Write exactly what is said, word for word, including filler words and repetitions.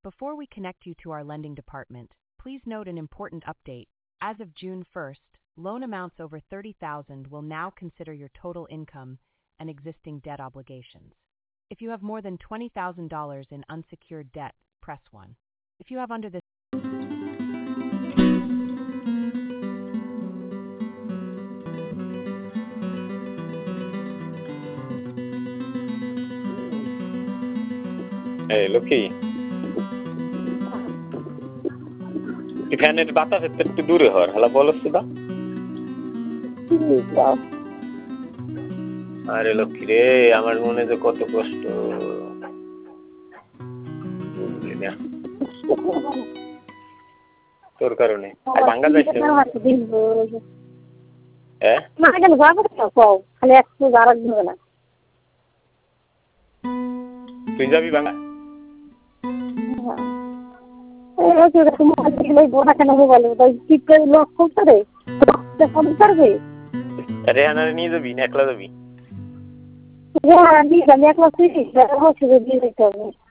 Before we connect you to our lending department, please note an important update. As of June first, loan amounts over thirty thousand dollars will now consider your total income and existing debt obligations. If you have more than twenty thousand dollars in unsecured debt, press one. If you have under this Hey, Lucky. ফ্যানের বাতাস একটু দূরে হর হলা বলছ সুদা আরে লক্ষ্মী রে আমার মনে যে কত কষ্ট বুঝলি না তোর কারণে আর ভাঙা যাইছে হ্যাঁ না কেন যাবো তো কও খালি একটু যারা দিবে না তুই যাবি ভাঙা রেহানারে নিয়ে যাবি না একলা যাবি একলা